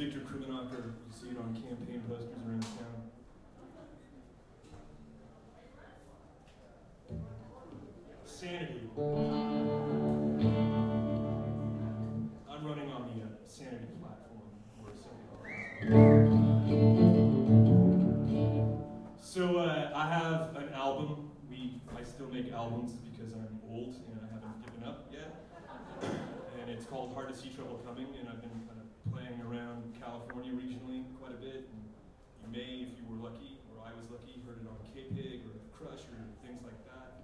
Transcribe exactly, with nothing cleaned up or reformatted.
Victor Krimenacher. You see it on campaign posters around town. Sanity. I'm running on the uh, Sanity platform, or something. So uh, I have an album. We I still make albums because I'm old and I haven't given up yet. And it's called Hard to See Trouble Coming, and I've been kind of playing around California regionally quite a bit. And you may, if you were lucky, or I was lucky, heard it on K P